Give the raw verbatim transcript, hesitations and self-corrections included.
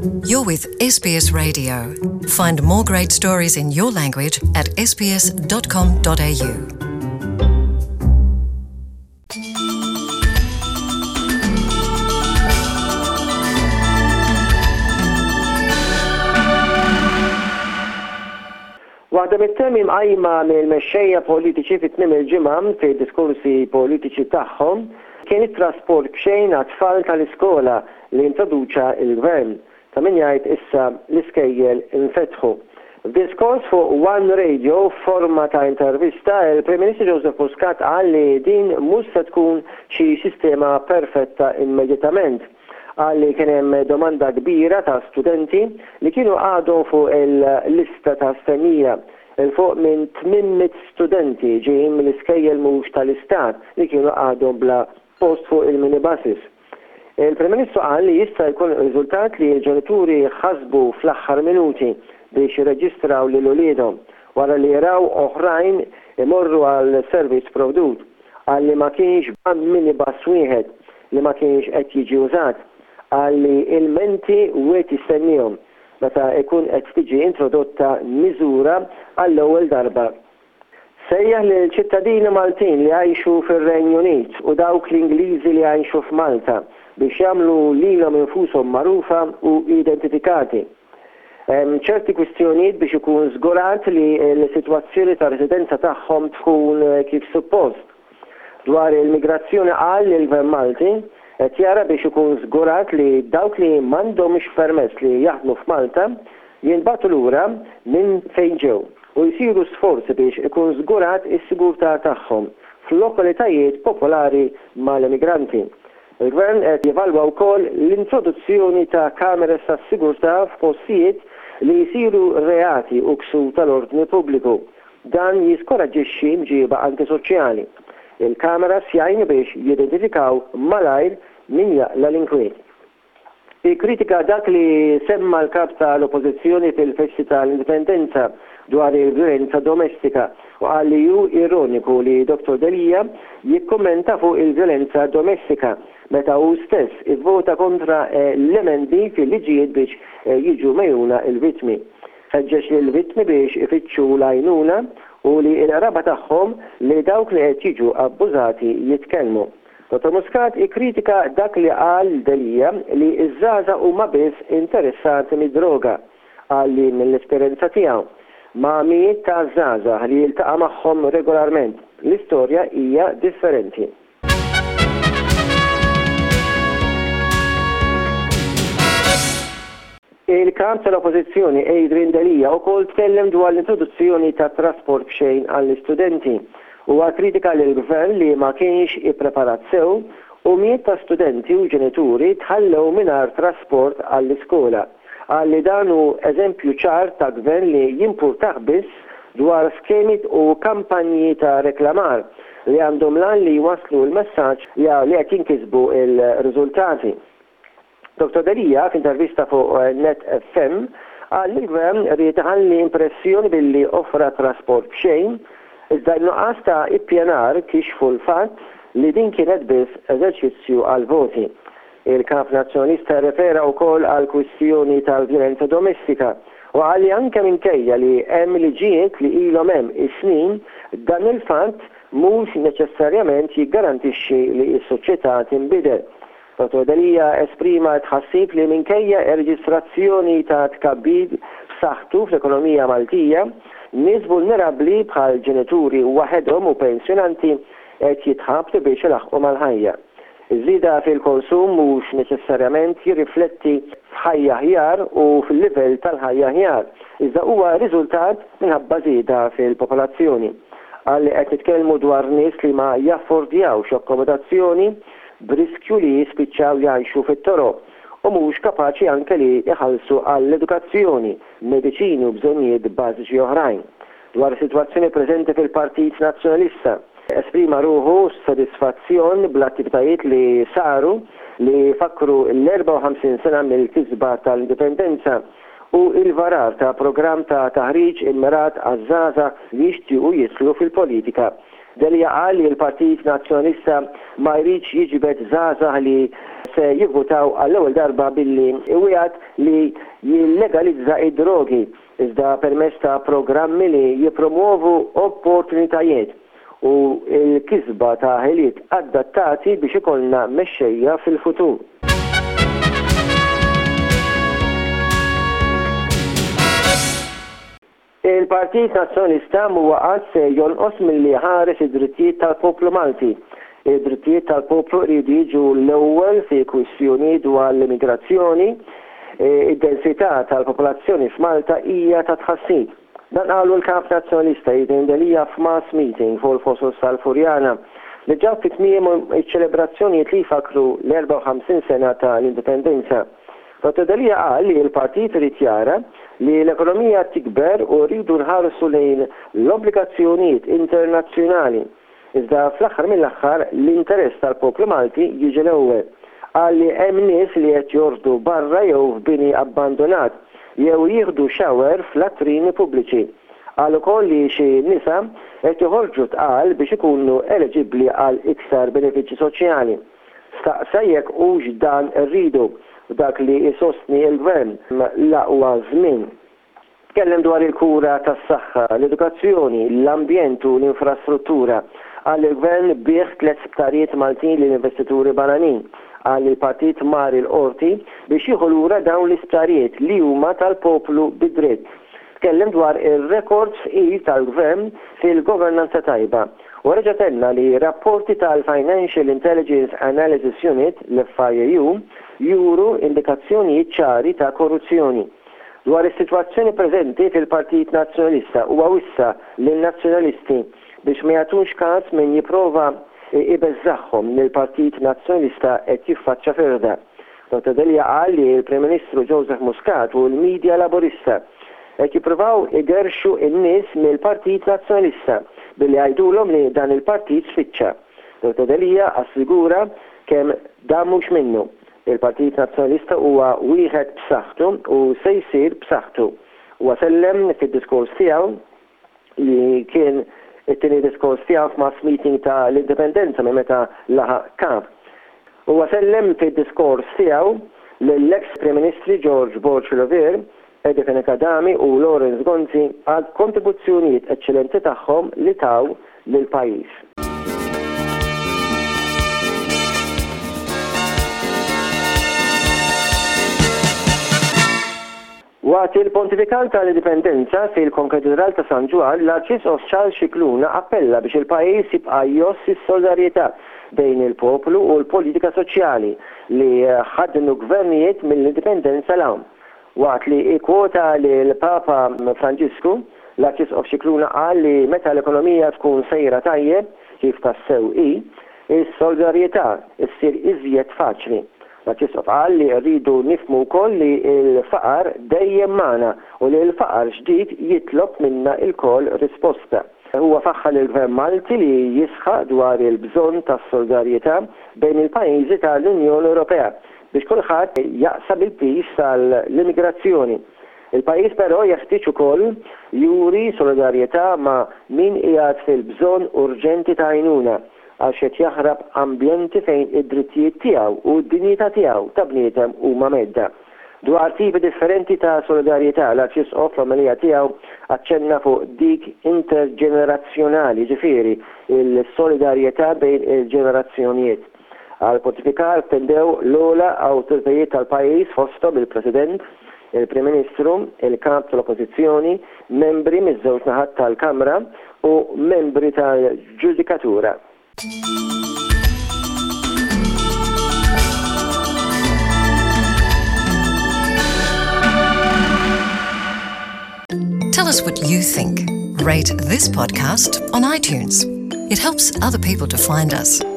You're with S B S Radio. Find more great stories in your language at s b s dot com dot a u. Waħda mit-temi mqajma mill-mexxejja politiċi fit-tmiem il-ġimgħa fid-diskorsi politiċi tagħhom kien it-trasport b'xejn għat-tfal tal-iskola li introduċa l-Gvern. Ta' min jgħid issa l-iskejjel infetħu. F'diskors fuq One Radio forma ta' intervista, il-Prim Ministru Joseph Muscat qal li din mhux se tkun xi sistema perfetta immedjatament. Qal li kien hemm domanda kbira ta' studenti li kienu għadhom fuq il-lista ta' stennija. Il-fuq minn tmien studenti ġejjin mill-iskejjel mhux tal-istat li kienu għadhom bla post fuq il-minibuses. Il-Prim Ministru qal li jista' jkun riżultat li l-ġenituri ħasbu fl-aħħar minuti biex jirreġistraw lil uliedhom wara li jaraw oħrajn imorru għal servizz provdut. Qal li ma kienx band minibus wieħed li ma kienx qed jiġi użat. Qal li il-menti wieħed jistennihom meta jkun qed tiġi introdotta miżura għall-ewwel darba. Sejjaħ lil ċittadini Maltin li għajxu fir-Renju Unit u dawk l-Ingliżi li għajxu f'Malta biex jagħmlu lilhom infushom magħrufa u identifikati. ċerti kwistjonijiet biex ikun żgurat li l-sitwazzjoni ta' residenza tagħhom tkun kif suppost. Dwar il-migrazzjoni qal li l-Gvern Malti qed jara biex ikun żgurat li dawk li m'għandhomx permess li jaħdmu f'Malta jinbagħtu lura minn fejn ġew u jsiru sforzi biex ikun żgurat is-sigurtà tagħhom fl-lokalitajiet popolari mal-immigranti. Il-Gvern qed jevalwa wkoll l-introduzzjoni ta' kameras tas-sigurtà f'postijiet li jsiru reati u ksur tal-ordni pubbliku. Dan jiskoraġġixxi mġieba antisoċjali. Il-kameras jgħinu biex jidentifikaw malajr min jaqla l-inkwiet. Ikkritika dak li semma l-kap tal-Oppożizzjoni fil-Festi tal-Indipendenza dwar il-violenza domestika u qal li hu ironiku li Doktor D'Elia jikkommenta fuq il-violenza domestika meta hu stess ivvota kontra l-emendi fil-liġijiet biex jiġu mejjuna l-vittmi. Ħeġġeġ lill-vittmi biex ifittxu l-għajnuna u li l-raba tagħhom li dawk li qed jiġu abbużati jitkellmu. Doktor Muscat ikkritika dak li qal D'Elia li ż-żgħażagħ huma biss interessati mid-droga qal li mill-esperjenza tiegħu ma' mijiet ta' żgħażagħ li jiltaqa' magħhom regolarment. L-istorja hija differenti. Il-kap tal-Oppożizzjoni Adrian D'Elia wkoll tkellem dwar l-introduzzjoni ta' trasport b'xejn għall-istudenti. Huwa kritika lill-Gvern li ma kienx ippreparat sew u mijiet ta' studenti u ġenituri tħallew mingħajr trasport għall-iskola. Għalli dan hu eżempju ċar ta' Gvern li jimpurtah biss dwar skemi u kampanji ta' reklamar li għandhom lan li jwaslu l-messaġġ li qed jinkisbu il-riżultati. Doktor D'Elia f'intervista fuq Net F M qal li l-Gvern rrid iħalli impressjoni billi offra trasport b'xejn, iżda n-nuqqas ta' ippjanar kixfu l-fatt li din kienet biss eżerċizzju għal voti. Il-kap nazzjonista refera wkoll għal kwistjoni tal-vjolenza domestika u qal li anke minkejja li hemm liġijiet li ilhom hemm is-snin dan il-fatt mhux neċessarjament jiggarantixxi li s-soċjetà tinbidel. Doktor D'Elia esprima tħassib li minkejja reġistrazzjoni ta' tkabbir b'saħħtu fl-ekonomija Maltija, nies vulnerabbli bħal ġenituri waħedhom u pensjonanti qed jitħabtu biex ilaħqu mal-ħajja. Iż-żieda fil-konsum mhux neċessarjament jirrifletti f'ħajja aħjar u fil-livell tal-ħajja aħjar, iżda huwa riżultat minħabba żieda fil-popolazzjoni. Qal li qed nitkellmu dwar nies li ma jaffordjawx akkomodazzjoni b'riskju li jispiċċaw jgħixu fit-toroq u mhux kapaċi anke li jħallsu għall-edukazzjoni, mediċini u bżonnijiet bażiċi oħrajn. Dwar is-sitwazzjoni preżenti fil-Partit Nazzjonalista esprima ruħu sodisfazzjon bl-attivitajiet li saru li fakru l-erba' u ħamsin sena mill-kisba tal-indipendenza u il-varar ta' programm ta' taħriġ immirat għaż-żgħażagħ li jixtiequ jislu fil-politika. Delija qal li l-Partit Nazzjonalista ma jridx jiġbed żgħażagħ li se jivvutaw għall-ewwel darba billi iwiegħed li jillegalizza id-drogi iżda permezz ta' programmi li jippromuovu opportunitajiet u l-kisba ta' ħiliet adattati biex ikollna mexxejja fil-futur. Il-Partit Nazzjonalista huwa qatt se jonqos milli ħares id-drittijiet tal-poplu Malti. Id-drittijiet tal-poplu jridu jiġu l-ewwel fi kwistjonijiet dwar l-immigrazzjoni. Id-densità tal-popolazzjoni f'Malta hija ta' tħassib. Dan qalu l-Kap Nazzjonalista jidindelija f'mass meeting fuq il-Fosos tal-Furjana li ġab fit-tmiem iċ-ċelebrazzjonijiet li jfakru l-erba' u ħamsin sena tal-indipendenza. Fotodalija qal li l-partit irid jara li l-ekonomija tikber u rridu nħarsu lejn l-obbligazzjonijiet internazzjonali. Iżda fl-aħħar mill-aħħar l-interess tal-poplu Malti jiġi l-ewwel. Qal li hemm nies li qed jordu barra jew f'bini abbandonat jew jieħdu xawer fl-latrini pubbliċi. Qal ukoll li xi nisa qed joħorġu tqal biex ikunu eliġibbli għal iktar benefiċċji soċjali. Staqsa jekk hux dan irridu dak li jsostni l-gvern l-aqwa żmien. Tkellem dwar il-kura tas-saħħa, l-edukazzjoni, l-ambjent u l-infrastruttura. Għal il-gvern bieħ tliet isptarijiet Maltin lill-investituri barranin. Għal il-partit mar il-qorti biex jieħu lura dawn l-isptarijiet li huma tal-poplu bid-dritt. Tkellem dwar ir-rekords fqir tal-gvern fil-governanza tajba. U reġa' tenna li rapporti tal-Financial Intelligence Analysis Unit, l-F I A U, juru indikazzjonijiet ċari ta' korruzzjoni. Dwar is-sitwazzjoni preżenti fil-Partit Nazzjonalista huwa wissa lin-nazzjonalisti biex ma jagħtux każ min jipprova ibeżżagħhom li l-Partit Nazzjonalista qed jiffaċċja ferda. Doktor Delija qal li l-Prim Ministru Joseph Muscat u l-Midja Laburista qed jippruvaw igerxu n-nies mill-Partit Nazzjonalista billi jgħidulhom li dan il-partit sfittxa. Doktor Delija assigura kemm dan mhux minnu. Il-Partit Nazzjonalista huwa wieħed b'saħħtu u se jsir b'saħħtu. Huwa sellem fid-diskors tiegħu li kien it-tieni diskors tiegħu f'mass meeting ta' l-indipendenza minn meta laħaq kap. Huwa sellem fid-diskors tiegħu lill-ex Prim Ministri George Borch-Lover, Edi Fenekadami u Lawrence Gonzi għal kontribuzzjonijiet eċċellenti tagħhom li taw lill-pajjiż. Waqt il-pontifikal tal-indipendenza fil-Konkatedral ta' San Ġwan, l-Arċisqof Charles Scicluna appella biex il-pajjiż jibqa' jgħoss is-solidarjetà bejn il-poplu u l-politika soċjali li ħadnu gvernijiet mill-indipendenza l-hawn. Waqt li ikwota li l-Papa Franġisku, l-Arċisqof Scicluna qal li meta l-ekonomija tkun sejra tajjeb kif tassew hi, is-solidarjetà issir iżjed faċli. L-Arċisqof qal li rridu nifhmu wkoll li l-faqar dejjem magħna u li l-faqar ġdid jitlob minna l-koll risposta. Huwa faħħal il-Gvern Malti li jisħaq dwar il-bżonn tas-solidarjetà bejn il-pajjiżi tal-Unjoni Ewropea biex kulħadd jaqsam il-pis tal-immigrazzjoni. Il-pajjiż però jeħtieġ ukoll juri solidarjetà ma' min qiegħed fil-bżonn urġenti ta' għajnuna għax qed jaħrab ambjenti fejn id-drittijiet tiegħu u d-dinjità tiegħu ta' bniedem huma medda. Dwar tipi differenti ta' solidarjetà l-Arċisqof fl-omelija tiegħu aċċenna fuq dik interġenerazzjonali, ġifieri il-solidarjetà bejn il-ġenerazzjonijiet. Għal pontifikar tendew l-ola awtoritajiet tal-pajjiż fosthom il-President, il-Prim Ministru, il-Kap tal-Oppożizzjoni, membri miż-żewġ naħat tal-Kamra u membri tal-Ġudikatura. Tell us what you think. Rate this podcast on iTunes. It helps other people to find us.